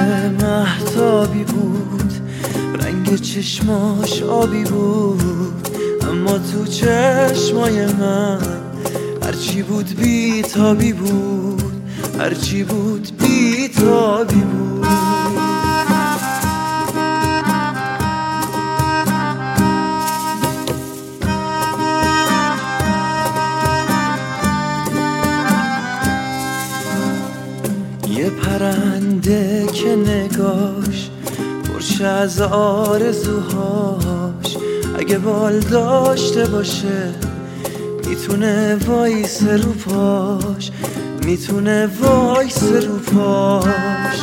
مهتابی بود، رنگ چشماش آبی بود، اما تو چشمای من هرچی بود بی تابی بود، هرچی بود بی تابی بود. یه پرنده که نگاش پرشه از آرزوهاش، اگه بال داشته باشه میتونه وایسه رو پاش، میتونه وایسه رو پاش.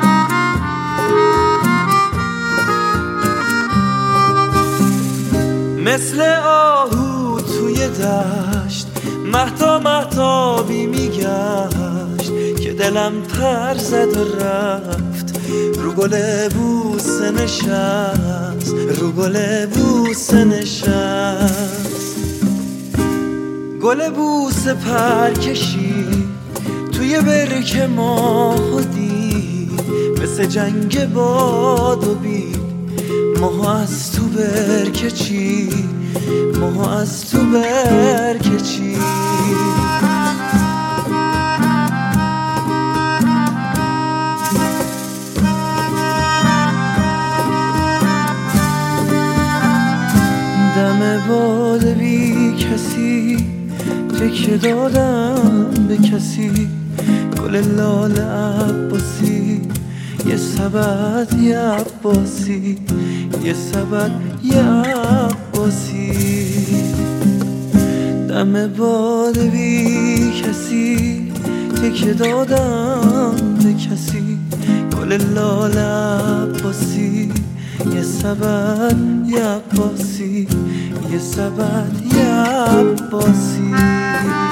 مثل آهو توی دشت مهتابی میگشت، که دلم پر زد و رفت رو گل بوسه نشست، رو گل بوسه نشست. گل بوسه پر کشید توی برکه ماه دید، مثل جنگ باد و بید ماه از تو برکه چید، ماه از تو برکه چید. دم باد بی کسی تکیه دادم به کسی، گل لاله عباسی یه سبد یه عباسی، یه سبد یه عباسی. دم باد بی کسی تکیه دادم به کسی، گل لاله عباسی یه سبد یه عباسی، یه سبد یه عباسی.